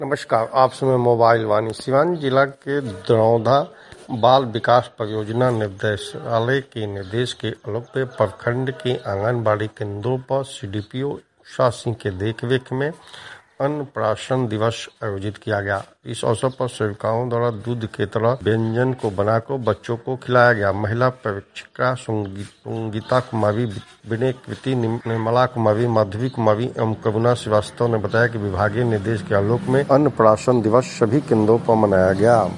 नमस्कार, आप समय मोबाइल वाणी। सिवान जिला के दरौंधा बाल विकास परियोजना निदेशालय के निर्देश के आलोक में प्रखंड के आंगनबाड़ी केंद्रों पर सीडीपीओ उषा सिंह के देखरेख में अन्नप्राशन दिवस आयोजित किया गया। इस अवसर पर सेविकाओं द्वारा दूध के तरह व्यंजन को बनाकर बच्चों को खिलाया गया। महिला पर्यवेक्षिका संगीता कुमारी, विनय कृति, निर्मला कुमारी, माधवी कुमारी एवं करुणा श्रीवास्तव ने बताया कि विभागीय निर्देश के आलोक में अन्नप्राशन दिवस सभी केंद्रों पर मनाया गया।